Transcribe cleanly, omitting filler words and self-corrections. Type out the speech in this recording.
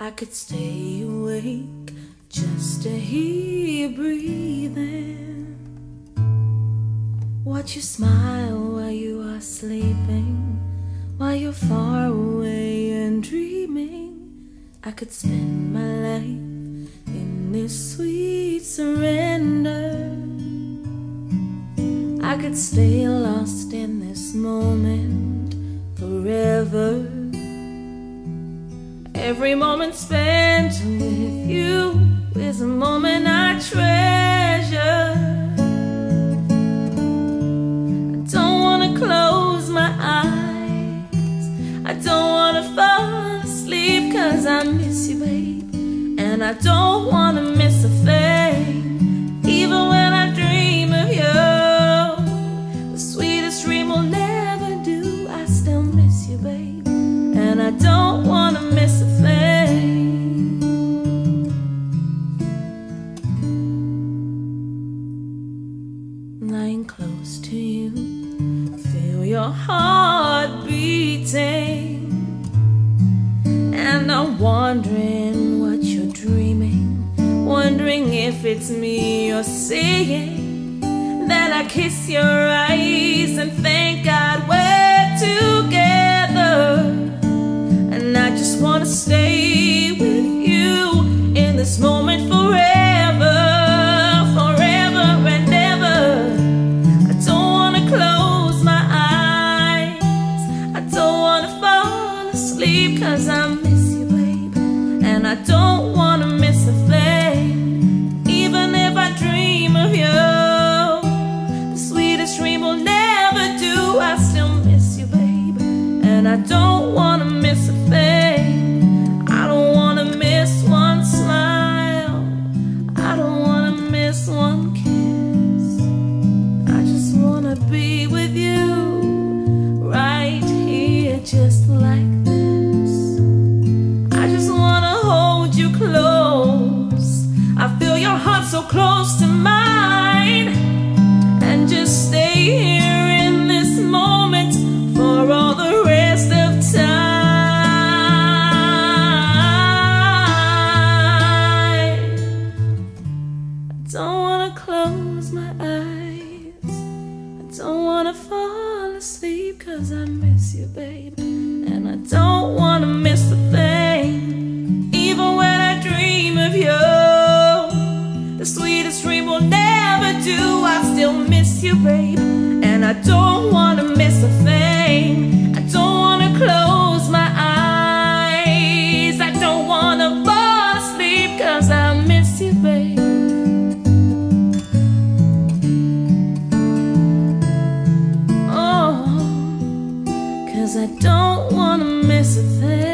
I could stay awake just to hear you breathing. Watch you smile while you are sleeping, while you're far away and dreaming. I could spend my life in this sweet surrender. I could stay lost in this moment forever. Every moment spent with you is a moment I treasure. I don't want to close my eyes, I don't want to fall asleep, 'cause I miss you, babe, and I don't want to miss a thing. Even when I dream of you, the sweetest dream will never do. I still miss you, babe, and I don't want to miss a thing. Lying close to you, feel your heart beating, and I'm wondering what you're dreaming, wondering if it's me you're seeing. Then I kiss your eyes and thank God we're together. And I just wanna stay with you in this moment forever, forever and ever. I don't wanna close my eyes, I don't wanna fall asleep, 'cause I miss you, babe, and I don't wanna miss a thing. Even if I dream of you, the sweetest dream will never do. I still miss you, babe, and I don't wanna miss a thing. I don't wanna miss one smile, I don't wanna miss one kiss. I just wanna be with you right here, just like this. I just wanna hold you close, I feel your heart so close to mine, and just stay here in this moment for all the rest of time. I don't wanna close my eyes, I don't wanna fall asleep, 'cause I miss you, babe, and I don't wanna miss a thing. Even when I dream of you, the sweetest dream will never do. I still miss you, babe, and I don't wanna miss a thing. I don't wanna close my eyes, I don't wanna fall asleep, 'cause I miss you, babe. Oh, 'cause I don't wanna miss a thing.